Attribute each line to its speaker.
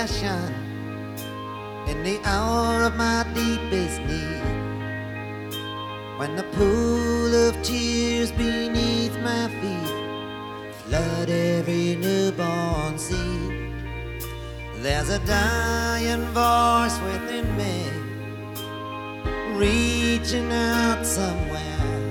Speaker 1: confession in the hour of my deepest need. When the pool of tears beneath my feet flood every newborn seed, there's a dying voice within me, reaching out somewhere